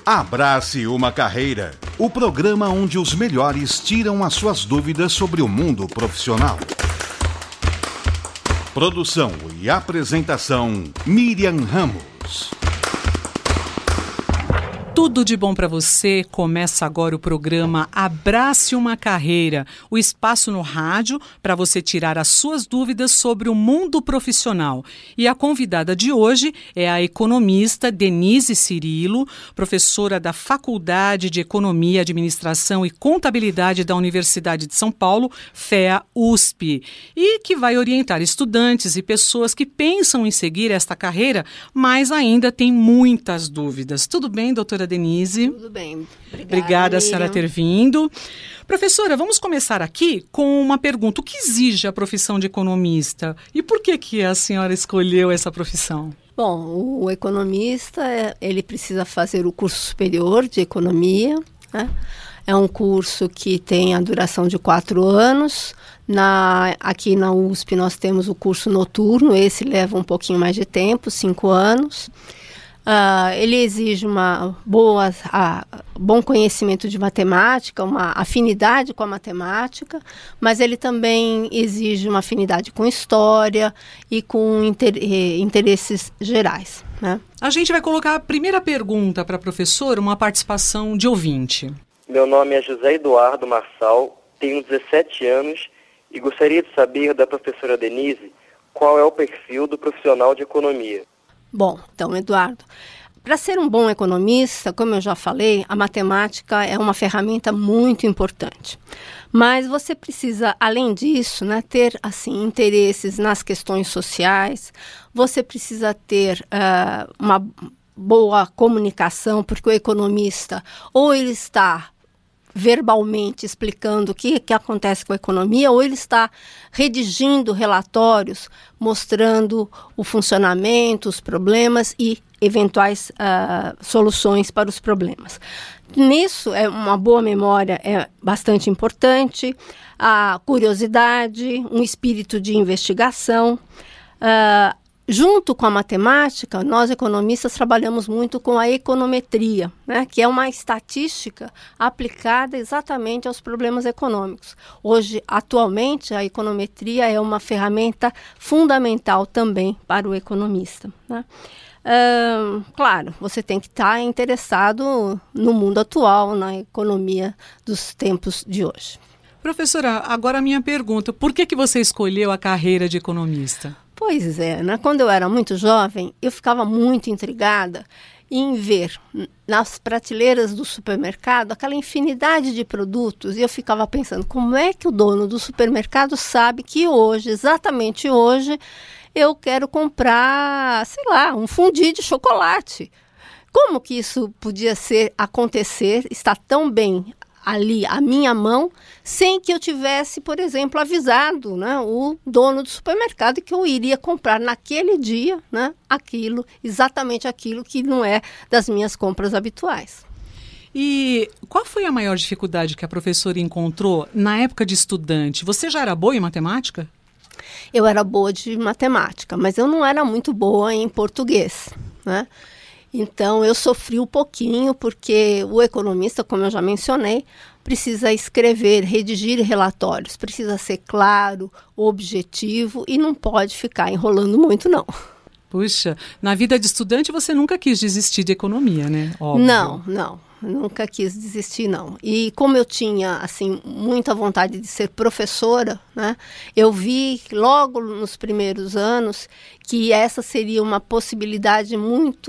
Abrace uma Carreira, o programa onde os melhores tiram as suas dúvidas sobre o mundo profissional. Produção e apresentação, Miriam Ramos. Tudo de bom para você. Começa agora o programa Abrace uma Carreira, o espaço no rádio para você tirar as suas dúvidas sobre o mundo profissional. E a convidada de hoje é a economista Denise Cirilo, professora da Faculdade de Economia, Administração e Contabilidade da Universidade de São Paulo, FEA-USP, e que vai orientar estudantes e pessoas que pensam em seguir esta carreira, mas ainda tem muitas dúvidas. Tudo bem, doutora Denise? Tudo bem. Obrigada a senhora ter vindo. Professora, vamos começar aqui com uma pergunta. O que exige a profissão de economista? E por que a senhora escolheu essa profissão? Bom, o economista, ele precisa fazer o curso superior de economia, né? É um curso que tem a duração de 4 anos. Aqui na USP nós temos o curso noturno, esse leva um pouquinho mais de tempo, 5 anos. Ele exige bom conhecimento de matemática, uma afinidade com a matemática, mas ele também exige uma afinidade com história e com interesses gerais, né? A gente vai colocar a primeira pergunta para a professora, uma participação de ouvinte. Meu nome é José Eduardo Marçal, tenho 17 anos e gostaria de saber da professora Denise qual é o perfil do profissional de economia. Bom, então, Eduardo, para ser um bom economista, como eu já falei, a matemática é uma ferramenta muito importante. Mas você precisa, além disso, né, ter assim, interesses nas questões sociais, você precisa ter uma boa comunicação, porque o economista, ou ele está verbalmente explicando o que acontece com a economia, ou ele está redigindo relatórios mostrando o funcionamento, os problemas e eventuais soluções para os problemas. Nisso, uma boa memória é bastante importante, a curiosidade, um espírito de investigação. Junto com a matemática, nós economistas trabalhamos muito com a econometria, né, que é uma estatística aplicada exatamente aos problemas econômicos. Hoje, atualmente, a econometria é uma ferramenta fundamental também para o economista, né? Claro, você tem que estar interessado no mundo atual, na economia dos tempos de hoje. Professora, agora a minha pergunta, por que você escolheu a carreira de economista? Pois é, né? Quando eu era muito jovem, eu ficava muito intrigada em ver nas prateleiras do supermercado aquela infinidade de produtos, e eu ficava pensando, como é que o dono do supermercado sabe que hoje, exatamente hoje, eu quero comprar, sei lá, um fondue de chocolate? Como que isso podia acontecer, estar tão bem ali à minha mão, sem que eu tivesse, por exemplo, avisado, né, o dono do supermercado que eu iria comprar naquele dia, né, exatamente aquilo que não é das minhas compras habituais. E qual foi a maior dificuldade que a professora encontrou na época de estudante? Você já era boa em matemática? Eu era boa de matemática, mas eu não era muito boa em português, né? Então, eu sofri um pouquinho, porque o economista, como eu já mencionei, precisa escrever, redigir relatórios, precisa ser claro, objetivo e não pode ficar enrolando muito, não. Puxa, na vida de estudante você nunca quis desistir de economia, né? Óbvio. Não, nunca quis desistir, não. E como eu tinha, assim, muita vontade de ser professora, né, eu vi logo nos primeiros anos que essa seria uma possibilidade muito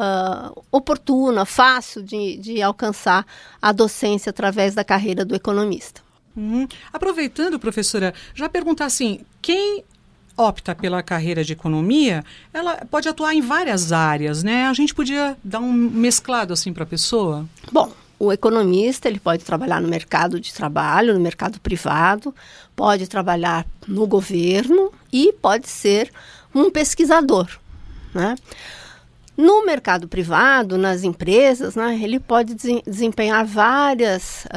oportuna, fácil de alcançar a docência através da carreira do economista. Aproveitando, professora, já perguntar assim, quem opta pela carreira de economia, ela pode atuar em várias áreas, né? A gente podia dar um mesclado assim para a pessoa? Bom, o economista, ele pode trabalhar no mercado de trabalho, no mercado privado, pode trabalhar no governo e pode ser um pesquisador, né? No mercado privado, nas empresas, né, ele pode desempenhar várias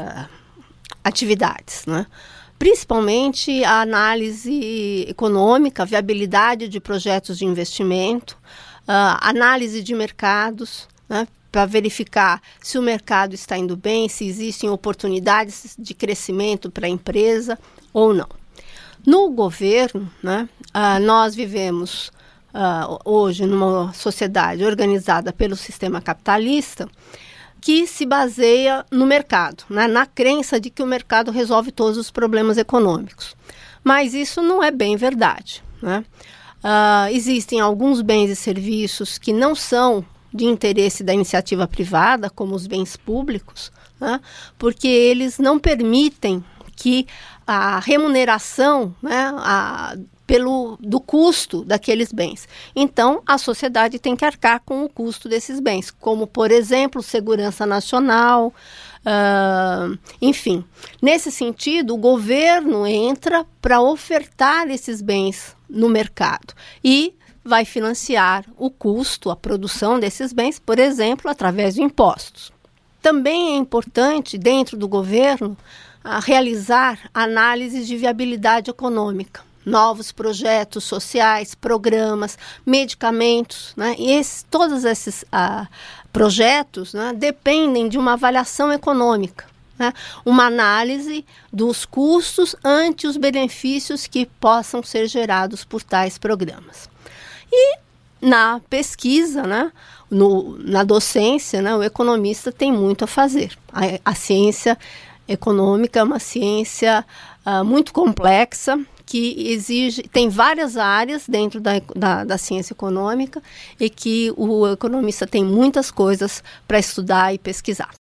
atividades, né? Principalmente a análise econômica, a viabilidade de projetos de investimento, análise de mercados, né? para verificar se o mercado está indo bem, se existem oportunidades de crescimento para a empresa ou não. No governo, né, nós vivemos hoje numa sociedade organizada pelo sistema capitalista que se baseia no mercado, né, na crença de que o mercado resolve todos os problemas econômicos. Mas isso não é bem verdade, né? Existem alguns bens e serviços que não são de interesse da iniciativa privada, como os bens públicos, né, porque eles não permitem que a remuneração, né, do custo daqueles bens. Então, a sociedade tem que arcar com o custo desses bens, como, por exemplo, segurança nacional, enfim. Nesse sentido, o governo entra para ofertar esses bens no mercado e vai financiar o custo, a produção desses bens, por exemplo, através de impostos. Também é importante, dentro do governo, realizar análises de viabilidade econômica, novos projetos sociais, programas, medicamentos, né? E todos esses projetos, né, dependem de uma avaliação econômica, né? Uma análise dos custos ante os benefícios que possam ser gerados por tais programas. E na pesquisa, né, na docência, né, o economista tem muito a fazer. A ciência econômica é uma ciência muito complexa, que tem várias áreas dentro da ciência econômica e que o economista tem muitas coisas para estudar e pesquisar.